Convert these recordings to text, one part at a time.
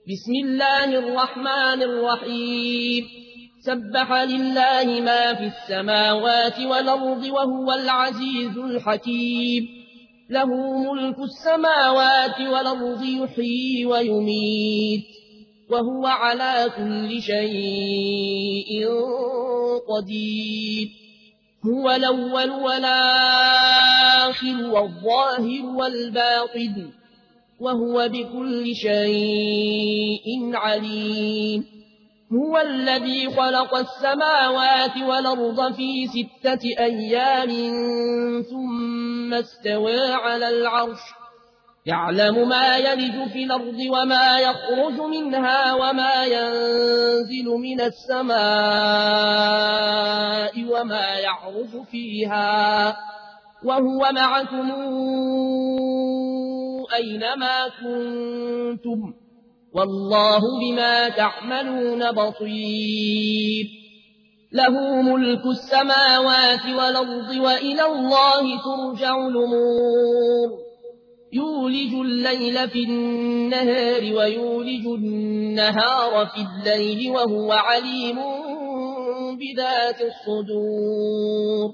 بسم الله الرحمن الرحيم سبح لله ما في السماوات والأرض وهو العزيز الحكيم له ملك السماوات والأرض يحيي ويميت وهو على كل شيء قدير هو الأول والآخر والظاهر والباطن وهو بكل شيء عليم هو الذي خلق السماوات والأرض في 6 أيام ثم استوى على العرش يعلم ما يلج في الأرض وما يخرج منها وما ينزل من السماء وما يعرج فيها وهو معكم أينما كنتم والله بما تعملون بصير له ملك السماوات والأرض وإلى الله ترجع الأمور يولج الليل في النهار ويولج النهار في الليل وهو عليم بذات الصدور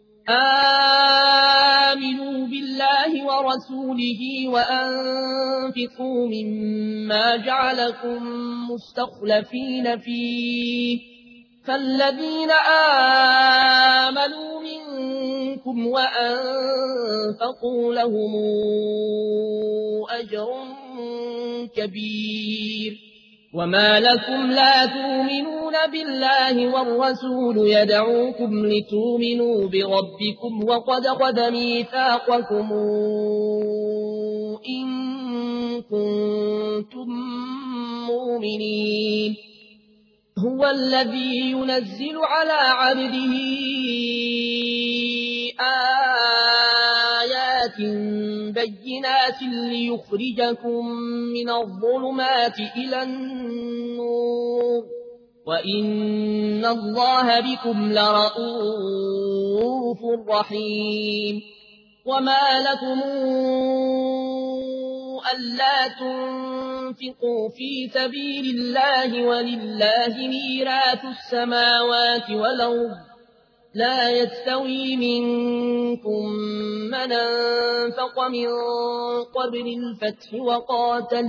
آمنوا بالله ورسوله وأنفقوا مما جعلكم مستخلفين فيه فالذين آمنوا منكم وأنفقوا لهم أجر كبير وما لكم لا تؤمنون بالله والرسول يدعوكم لتؤمنوا بربكم وقد خذ ميثاقكم إن كنتم مؤمنين هو الذي ينزل على عبده آيات بينات ليخرجكم من الظلمات إلى النور وإن الله بكم لرءوف رحيم وما لكم ألا تنفقوا في سبيل الله ولله ميراث السماوات والأرض لا يستوي منكم من أنفق من قبل الفتح وقاتل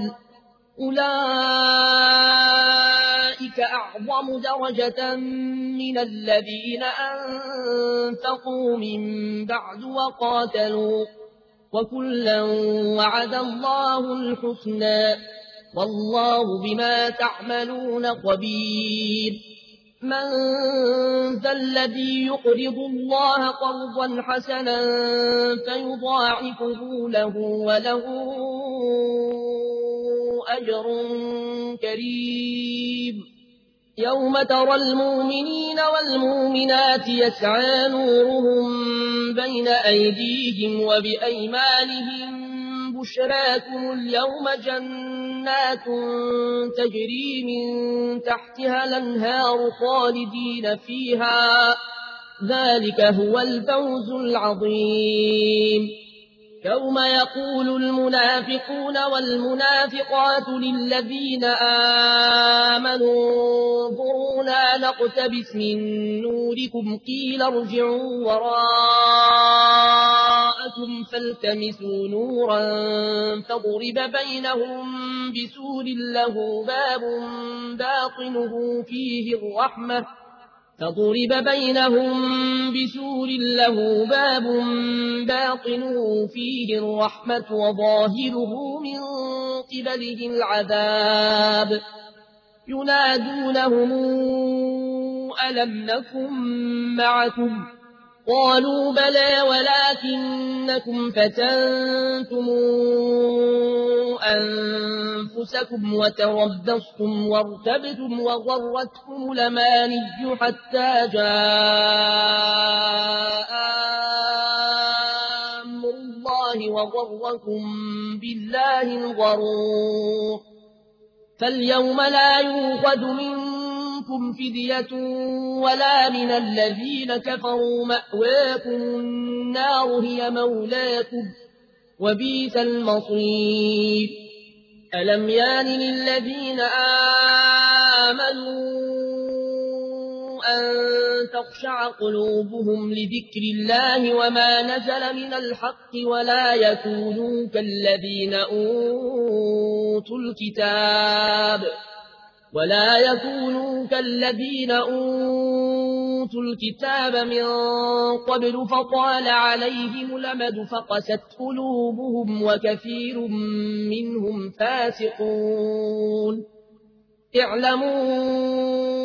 أولئك أعظم درجة من الذين أنفقوا من بعد وقاتلوا وكلا وعد الله الحسنى والله بما تعملون خبير من ذا الذي يقرض الله قرضا حسنا فيضاعفه له وله أجر كريم يوم ترى المؤمنين والمؤمنات يسعى نورهم بين أيديهم وبأيمانهم بشراكم اليوم جنات تجري من تحتها الأنهار خالدين فيها ذلك هو الفوز العظيم يوم يقول المنافقون والمنافقات للذين آمنوا انظرونا نقتبس من نوركم قيل ارجعوا وراءكم فالتمسوا نورا فضرب بينهم بسور له باب باطنه فيه الرحمة وظاهره من قبله العذاب ينادونهم ألم نكن معكم قالوا بلى ولكنكم فتنتم أنفسكم وتربصتم وارتبتم وغرتكم الأماني حتى جاء أمر الله وغركم بالله الغرور فاليوم لا يؤخذ منكم فدية ولا من الذين كفروا مأواكم النار هي مولاكم وبئس المصير ألم يان للذين آمنوا أن تخشع قلوبهم لذكر الله وما نزل من الحق ولا يكونوا كالذين أوتوا الكتاب من قبل فطال عليهم الأمد فقست قلوبهم وكثير منهم فاسقون اعلموا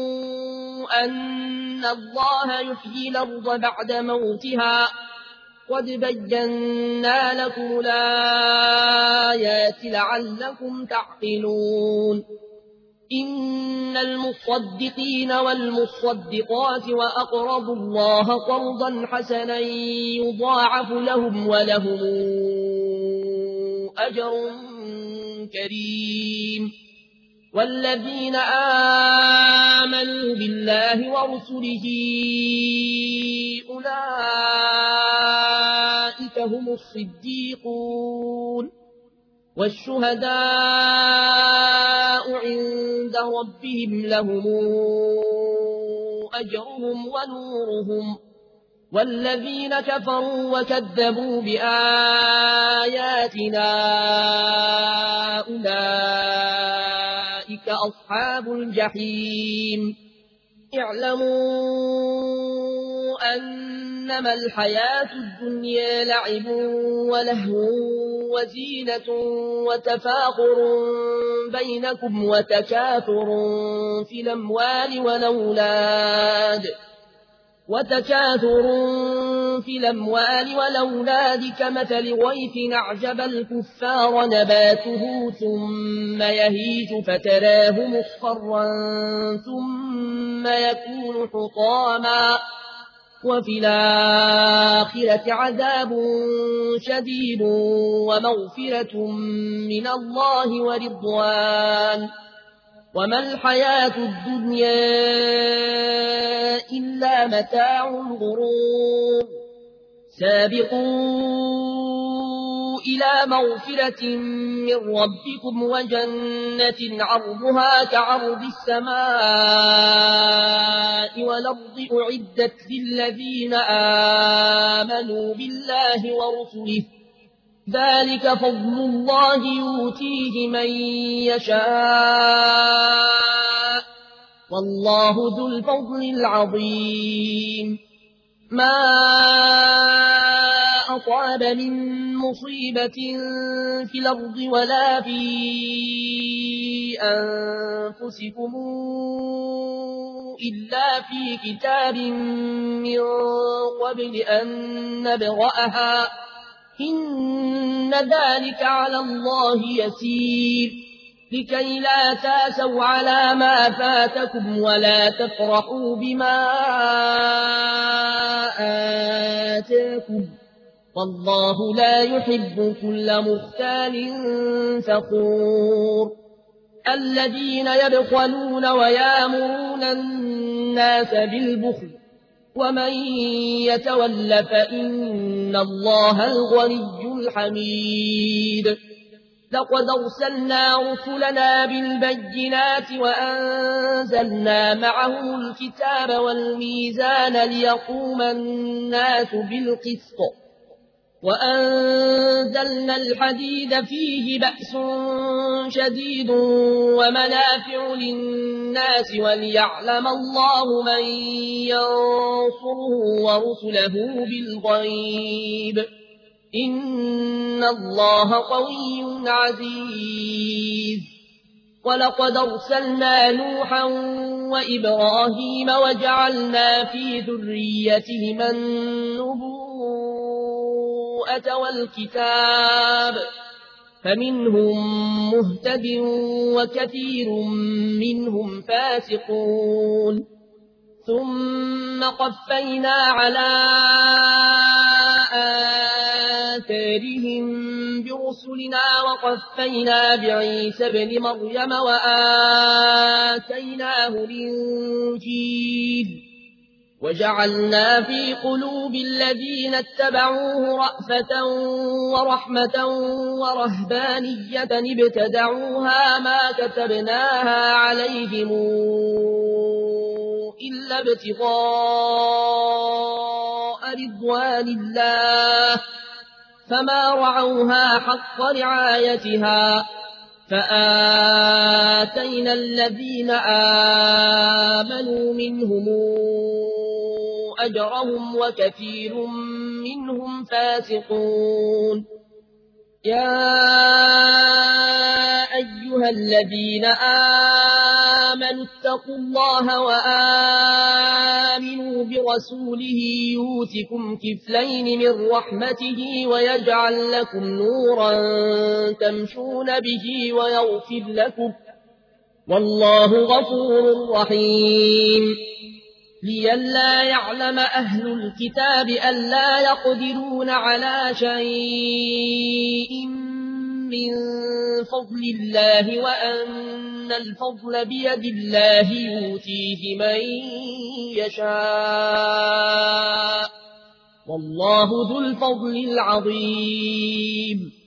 أن الله يحيي الأرض بعد موتها قد بينا لكم الآيات لعلكم تعقلون إن المصدقين والمصدقات وأقرضوا الله قرضا حسنا يضاعف لهم ولهم أجر كريم والذين آمنوا بالله ورسله أولئك هم الصديقون والشهداء عند ربهم لهم أجرهم ونورهم والذين كفروا وكذبوا بآياتنا أولئك أصحاب الجحيم اعلموا أنما الحياة الدنيا لعب ولهو وزينة وتفاخر بينكم وتكاثر في الأموال والأولاد كمثل غيث أعجب الكفار نباته ثم يهيج فتراه مصفرا ثم يكون حطاما وفي الآخرة عذاب شديد ومغفرة من الله ورضوان وما الحياة الدنيا إلا متاع الغرور سابقوا إلى مغفرة من ربكم وجنة عرضها كعرض السماء والأرض أعدت للذين آمنوا بالله ورسله ذلك فضل الله يؤتيه من يشاء والله ذو الفضل العظيم ما أصاب من مصيبة في الأرض ولا في أنفسكم إلا في كتاب من قبل أن نبرأها إن ذلك على الله يسير لكي لا تاسوا على ما فاتكم ولا تفرحوا بما آتاكم والله لا يحب كل مختال فخور الذين يبخلون ويامرون الناس بالبخل ومن يتول فإن الله الغني الحميد لقد أرسلنا رسلنا بالبينات وأنزلنا معهم الكتاب والميزان ليقوم الناس بالقسط وأنزلنا الحديد فيه بأس شديد ومنافع للناس وليعلم الله من ينصره ورسله بالغيب إن الله قوي عزيز ولقد أرسلنا نوحا وإبراهيم وجعلنا في ذريتهما النبوءة والكتاب فمنهم مهتد وكثير منهم فاسقون ثم قفينا على آثارهم برسلنا وقفينا بعيسى ابن مريم وآتيناه الإنجيل وجعلنا في قلوب الذين اتبعوه رأفة ورحمة ورهبانية ابتدعوها ما كتبناها عليهم إلا ابتغاء رضوان الله فما رعوها حق رعايتها فآتينا الذين آمنوا منهم أجرهم وكثير منهم فاسقون يا أيها الذين آمنوا اتقوا الله وآمنوا برسوله يؤتكم كفلين من رحمته ويجعل لكم نورا تمشون به ويغفر لكم والله غفور رحيم لئلا يعلم أهل الكتاب ألا يقدرون على شيء من فضل الله وأن الفضل بيد الله يؤتيه من يشاء والله ذو الفضل العظيم